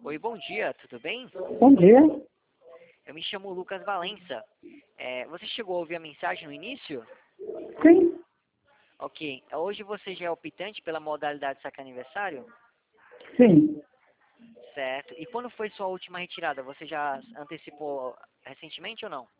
Oi, bom dia, tudo bem? Bom dia. Eu me chamo Lucas Valença. Você chegou a ouvir a mensagem no início? Sim, Ok. Hoje você já é optante pela modalidade saque aniversário? sim. Certo. E quando foi sua última retirada? Você já antecipou recentemente ou não?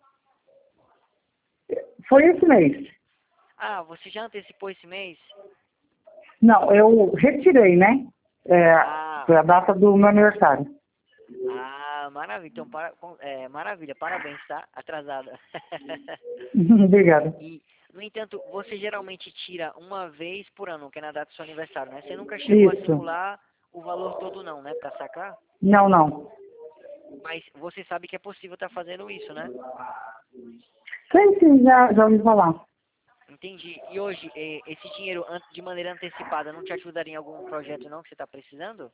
Foi esse mês. Ah, você já antecipou esse mês? Não, eu retirei, né? Ah, Foi a data do meu aniversário. maravilha. Então, maravilha. Parabéns, tá? Atrasada. Obrigada. E, no entanto, você geralmente tira uma vez por ano, que é na data do seu aniversário, né? Você nunca chegou a Isso. simular o valor todo não, né? Pra sacar? Não, não. Mas você sabe que é possível estar fazendo isso, né? Sim, sim, já ouvi falar. Entendi. E hoje, esse dinheiro de maneira antecipada não te ajudaria em algum projeto não que você está precisando?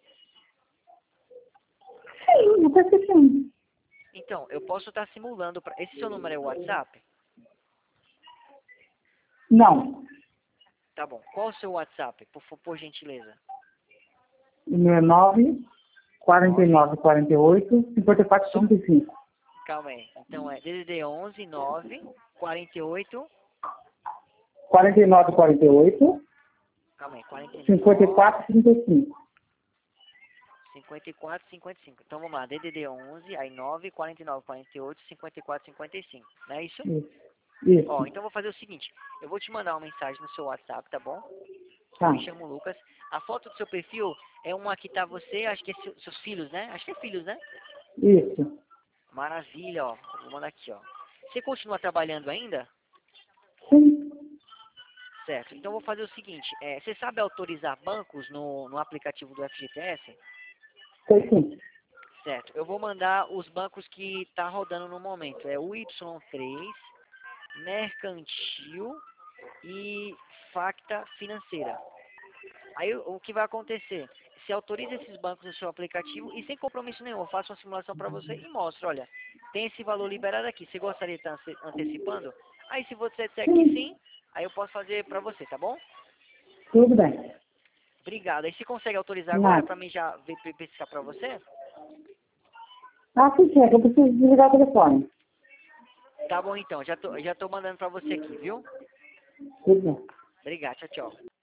Sim, até que sim. Então, eu posso estar simulando. Esse seu número é o WhatsApp? Não. Tá bom. Qual o seu WhatsApp, por gentileza? O meu é 9. 54 Só, 35. calma aí. Então é DDD 11 9 48. 48, Calma aí, 49 54 35. 54 55. Então vamos lá, DDD 11, aí 9 49 48 54 55. Não é isso? Isso. Ó, Isso. então eu vou fazer o seguinte, eu vou te mandar uma mensagem no seu WhatsApp, tá bom? Eu Tá. me chamo Lucas. A foto do seu perfil é uma que tá você, acho que é seus filhos, né? Acho que é filhos, né? Isso. Maravilha, ó. Vou mandar aqui, ó. Você continua trabalhando ainda? Sim. Certo. Então eu vou fazer o seguinte, você sabe autorizar bancos no aplicativo do FGTS? Sei sim. Certo. Eu vou mandar os bancos que tá rodando no momento. É o Y3, Mercantil e Facta Financeira. Aí o que vai acontecer? Você autoriza esses bancos no seu aplicativo e sem compromisso nenhum, eu faço uma simulação para você e mostro, olha, tem esse valor liberado aqui, você gostaria de estar antecipando? Aí se você disser que Sim. sim, aí eu posso fazer para você, tá bom? Tudo bem. Obrigado. Aí você consegue autorizar agora Nada. para mim já pesquisar para você? Ah, sim, sim. É que eu preciso desligar o telefone. Tá bom então, já tô mandando para você aqui, viu? Tudo bem. Obrigado, tchau, tchau.